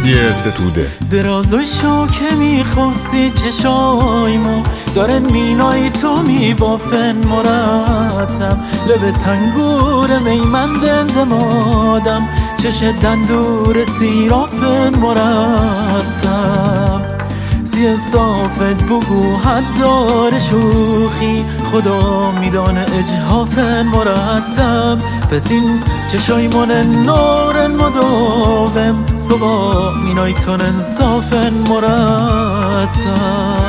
ستوده درازای شوکه میخواستی چشایمو داره مینای تو میبافن مرتب لب تنگور میمندند مادم چش دندور سیرافن مرتب زی صافت بگو حد داره شوخی خدا میدانه اجحافن مرتب پس این چشایمون نورن مداوم صبح مینای تون انصافن مرتب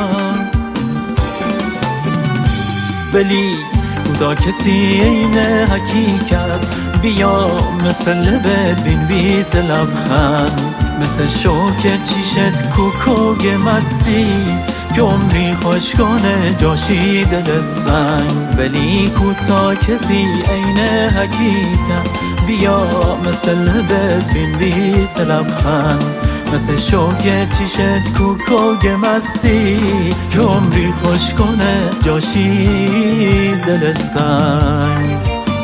ولی بودا کسی این حقیقت بیا مثل لبت بینویس لبخند مثل شوک چیشت کوکوگ مسی که عمری خوشگانه جاشی دل سنگ ولی کوتا کسی عین حقیقت بیا مثل لبت بینویس لبخند مثل شوک چیشت کوکوگ مسی که عمری خوشگانه جاشی دل سنگ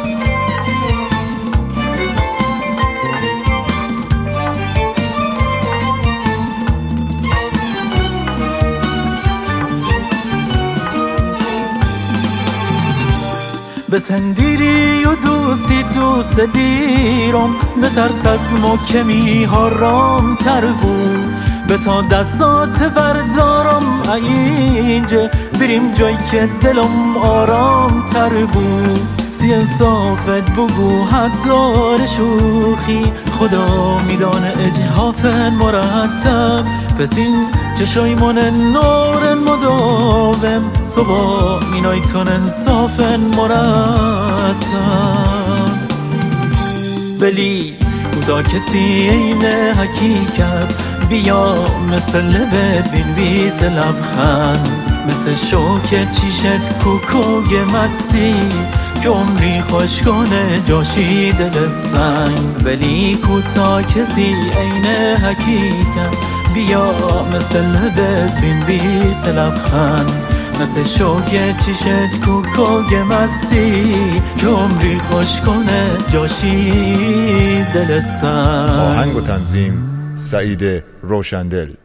بسندیری و دوست دیرم بترس از محکمی ها رام تر بود به تا دستات بردارم اینجا بریم جایی که دلم آرام تر بود سی انصافت بگو حد داره شوخی خدا میدانه اجحافن مرتب پس این چشایمون نورن مداوم صبح مینای تون انصافن مرتب ولی بودا کسی این حقیقت بیا مثل لبت بینویس لبخند مثل شوک چیشت کوکوگ مسی که عمری خوشگانه جاشی دل سنگ ولی کوتا کسی عین حقیقت بیا مثل لبت بینویس لبخند مثل شوک چیشت کوکوگ مسی که عمری خوشگانه جاشی دل سنگ آهنگ و تنظیم سعید روشندل